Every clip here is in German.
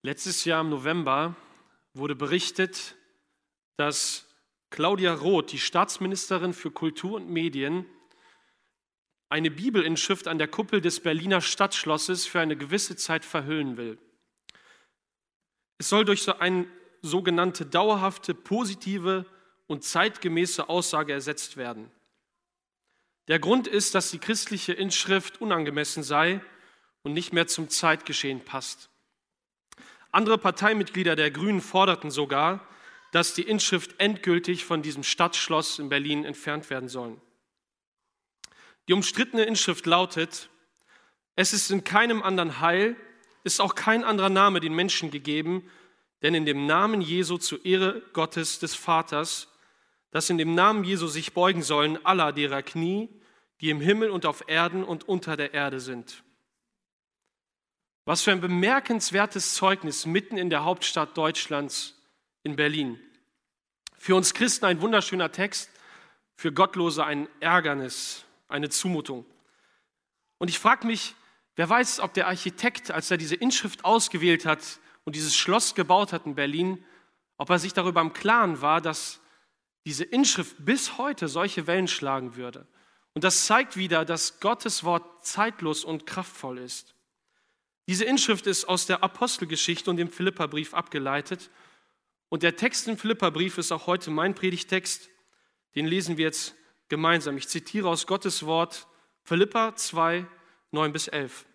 Letztes Jahr im November wurde berichtet, dass Claudia Roth, die Staatsministerin für Kultur und Medien, eine Bibelinschrift an der Kuppel des Berliner Stadtschlosses für eine gewisse Zeit verhüllen will. Es soll durch so eine sogenannte dauerhafte, positive und zeitgemäße Aussage ersetzt werden. Der Grund ist, dass die christliche Inschrift unangemessen sei und nicht mehr zum Zeitgeschehen passt. Andere Parteimitglieder der Grünen forderten sogar, dass die Inschrift endgültig von diesem Stadtschloss in Berlin entfernt werden soll. Die umstrittene Inschrift lautet: Es ist in keinem anderen Heil, ist auch kein anderer Name den Menschen gegeben, denn in dem Namen Jesu zur Ehre Gottes des Vaters, dass in dem Namen Jesu sich beugen sollen aller derer Knie, die im Himmel und auf Erden und unter der Erde sind. Was für ein bemerkenswertes Zeugnis mitten in der Hauptstadt Deutschlands in Berlin. Für uns Christen ein wunderschöner Text, für Gottlose ein Ärgernis, eine Zumutung. Und ich frage mich, wer weiß, ob der Architekt, als er diese Inschrift ausgewählt hat und dieses Schloss gebaut hat in Berlin, ob er sich darüber im Klaren war, dass diese Inschrift bis heute solche Wellen schlagen würde. Und das zeigt wieder, dass Gottes Wort zeitlos und kraftvoll ist. Diese Inschrift ist aus der Apostelgeschichte und dem Philipperbrief abgeleitet. Und der Text im Philipperbrief ist auch heute mein Predigtext. Den lesen wir jetzt gemeinsam. Ich zitiere aus Gottes Wort Philipper 2, 9-11.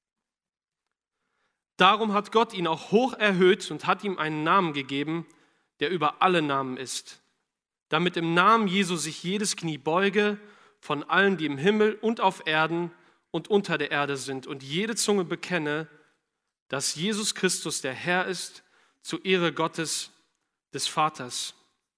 Darum hat Gott ihn auch hoch erhöht und hat ihm einen Namen gegeben, der über alle Namen ist, damit im Namen Jesu sich jedes Knie beuge, von allen, die im Himmel und auf Erden und unter der Erde sind, und jede Zunge bekenne, dass Jesus Christus der Herr ist, zur Ehre Gottes des Vaters.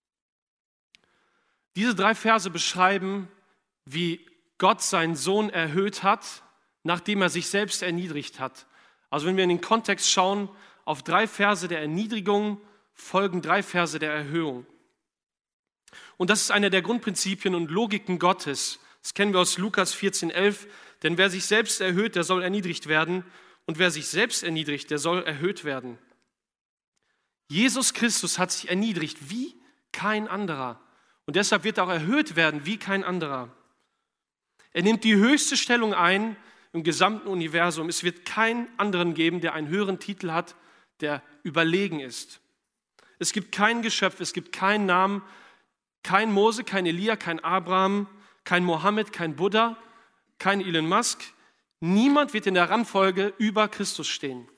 Diese 3 Verse beschreiben, wie Gott seinen Sohn erhöht hat, nachdem er sich selbst erniedrigt hat. Also wenn wir in den Kontext schauen, auf 3 Verse der Erniedrigung folgen 3 Verse der Erhöhung. Und das ist eine der Grundprinzipien und Logiken Gottes. Das kennen wir aus Lukas 14,11. Denn wer sich selbst erhöht, der soll erniedrigt werden. Und wer sich selbst erniedrigt, der soll erhöht werden. Jesus Christus hat sich erniedrigt wie kein anderer. Und deshalb wird er auch erhöht werden wie kein anderer. Er nimmt die höchste Stellung ein im gesamten Universum. Es wird keinen anderen geben, der einen höheren Titel hat, der überlegen ist. Es gibt kein Geschöpf, es gibt keinen Namen, kein Mose, kein Elia, kein Abraham, kein Mohammed, kein Buddha, kein Elon Musk. Niemand wird in der Rangfolge über Christus stehen.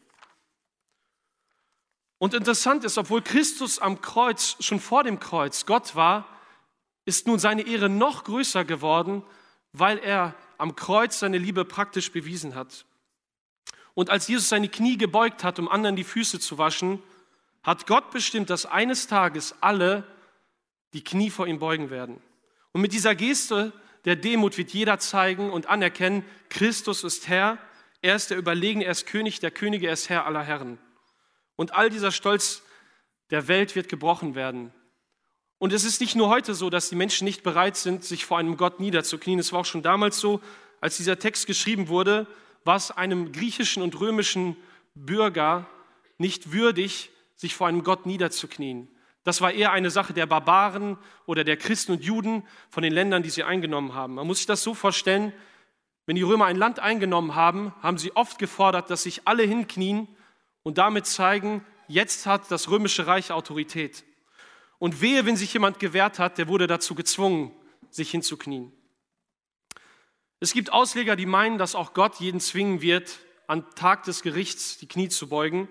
Und interessant ist, obwohl Christus am Kreuz, schon vor dem Kreuz, Gott war, ist nun seine Ehre noch größer geworden, weil er am Kreuz seine Liebe praktisch bewiesen hat. Und als Jesus seine Knie gebeugt hat, um anderen die Füße zu waschen, hat Gott bestimmt, dass eines Tages alle die Knie vor ihm beugen werden. Und mit dieser Geste der Demut wird jeder zeigen und anerkennen, Christus ist Herr, er ist der Überlegene, er ist König der Könige, er ist Herr aller Herren. Und all dieser Stolz der Welt wird gebrochen werden. Und es ist nicht nur heute so, dass die Menschen nicht bereit sind, sich vor einem Gott niederzuknien. Es war auch schon damals so, als dieser Text geschrieben wurde, war es einem griechischen und römischen Bürger nicht würdig, sich vor einem Gott niederzuknien. Das war eher eine Sache der Barbaren oder der Christen und Juden von den Ländern, die sie eingenommen haben. Man muss sich das so vorstellen, wenn die Römer ein Land eingenommen haben, haben sie oft gefordert, dass sich alle hinknien und damit zeigen, jetzt hat das römische Reich Autorität. Und wehe, wenn sich jemand gewehrt hat, der wurde dazu gezwungen, sich hinzuknien. Es gibt Ausleger, die meinen, dass auch Gott jeden zwingen wird, am Tag des Gerichts die Knie zu beugen.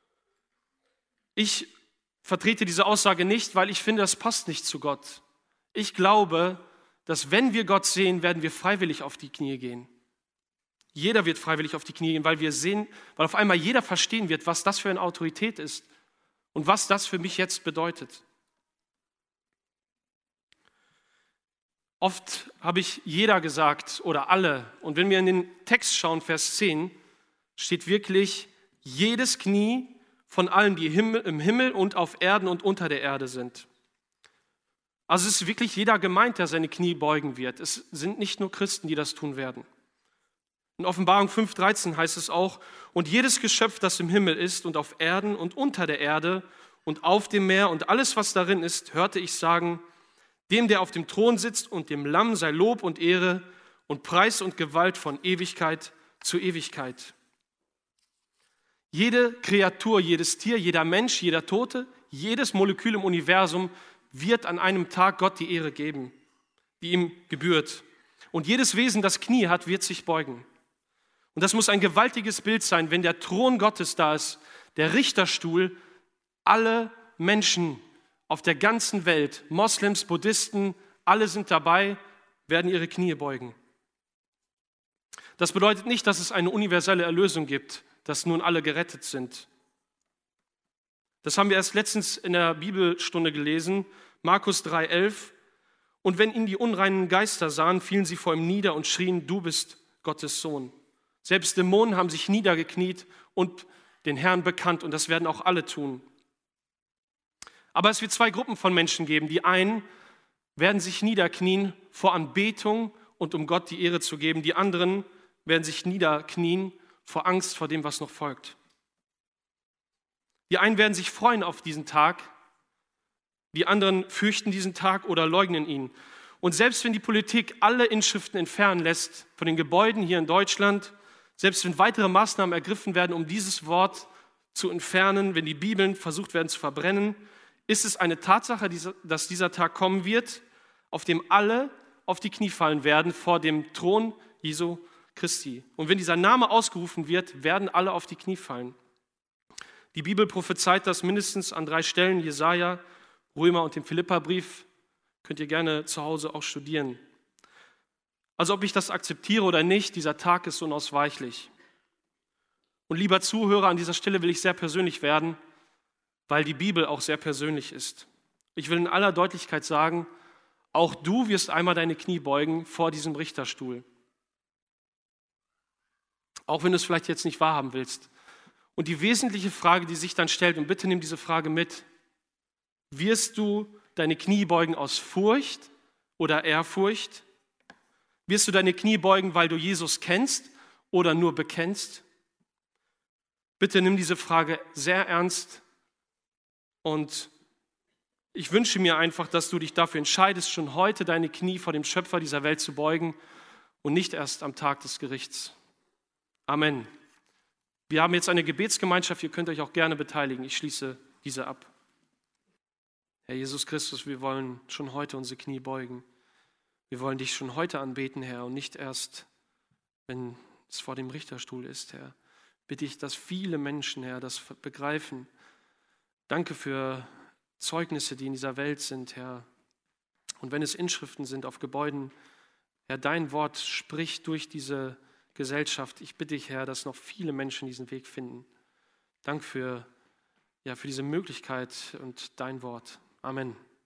Ich vertrete diese Aussage nicht, weil ich finde, das passt nicht zu Gott. Ich glaube, dass wenn wir Gott sehen, werden wir freiwillig auf die Knie gehen. Jeder wird freiwillig auf die Knie gehen, weil auf einmal jeder verstehen wird, was das für eine Autorität ist und was das für mich jetzt bedeutet. Oft habe ich jeder gesagt oder alle. Und wenn wir in den Text schauen, Vers 10, steht wirklich, jedes Knie von allen, die im Himmel und auf Erden und unter der Erde sind. Also es ist wirklich jeder gemeint, der seine Knie beugen wird. Es sind nicht nur Christen, die das tun werden. In Offenbarung 5,13 heißt es auch, und jedes Geschöpf, das im Himmel ist und auf Erden und unter der Erde und auf dem Meer und alles, was darin ist, hörte ich sagen, dem, der auf dem Thron sitzt und dem Lamm sei Lob und Ehre und Preis und Gewalt von Ewigkeit zu Ewigkeit. Jede Kreatur, jedes Tier, jeder Mensch, jeder Tote, jedes Molekül im Universum wird an einem Tag Gott die Ehre geben, die ihm gebührt. Und jedes Wesen, das Knie hat, wird sich beugen. Und das muss ein gewaltiges Bild sein, wenn der Thron Gottes da ist, der Richterstuhl, alle Menschen auf der ganzen Welt, Moslems, Buddhisten, alle sind dabei, werden ihre Knie beugen. Das bedeutet nicht, dass es eine universelle Erlösung gibt, dass nun alle gerettet sind. Das haben wir erst letztens in der Bibelstunde gelesen, Markus 3,11. Und wenn ihn die unreinen Geister sahen, fielen sie vor ihm nieder und schrien, du bist Gottes Sohn. Selbst Dämonen haben sich niedergekniet und den Herrn bekannt und das werden auch alle tun. Aber es wird zwei Gruppen von Menschen geben. Die einen werden sich niederknien vor Anbetung und um Gott die Ehre zu geben. Die anderen werden sich niederknien vor Angst vor dem, was noch folgt. Die einen werden sich freuen auf diesen Tag, die anderen fürchten diesen Tag oder leugnen ihn. Und selbst wenn die Politik alle Inschriften entfernen lässt von den Gebäuden hier in Deutschland, selbst wenn weitere Maßnahmen ergriffen werden, um dieses Wort zu entfernen, wenn die Bibeln versucht werden zu verbrennen, ist es eine Tatsache, dass dieser Tag kommen wird, auf dem alle auf die Knie fallen werden vor dem Thron Jesu Christi. Und wenn dieser Name ausgerufen wird, werden alle auf die Knie fallen. Die Bibel prophezeit das mindestens an 3 Stellen, Jesaja, Römer und dem Philipperbrief. Könnt ihr gerne zu Hause auch studieren. Also ob ich das akzeptiere oder nicht, dieser Tag ist unausweichlich. Und lieber Zuhörer, an dieser Stelle will ich sehr persönlich werden, weil die Bibel auch sehr persönlich ist. Ich will in aller Deutlichkeit sagen, auch du wirst einmal deine Knie beugen vor diesem Richterstuhl. Auch wenn du es vielleicht jetzt nicht wahrhaben willst. Und die wesentliche Frage, die sich dann stellt, und bitte nimm diese Frage mit, wirst du deine Knie beugen aus Furcht oder Ehrfurcht? Wirst du deine Knie beugen, weil du Jesus kennst oder nur bekennst? Bitte nimm diese Frage sehr ernst und ich wünsche mir einfach, dass du dich dafür entscheidest, schon heute deine Knie vor dem Schöpfer dieser Welt zu beugen und nicht erst am Tag des Gerichts. Amen. Wir haben jetzt eine Gebetsgemeinschaft, ihr könnt euch auch gerne beteiligen. Ich schließe diese ab. Herr Jesus Christus, wir wollen schon heute unsere Knie beugen. Wir wollen dich schon heute anbeten, Herr, und nicht erst, wenn es vor dem Richterstuhl ist, Herr. Bitte ich, dass viele Menschen, Herr, das begreifen. Danke für Zeugnisse, die in dieser Welt sind, Herr. Und wenn es Inschriften sind auf Gebäuden, Herr, dein Wort spricht durch diese Gesellschaft. Ich bitte dich, Herr, dass noch viele Menschen diesen Weg finden. Dank für diese Möglichkeit und dein Wort. Amen.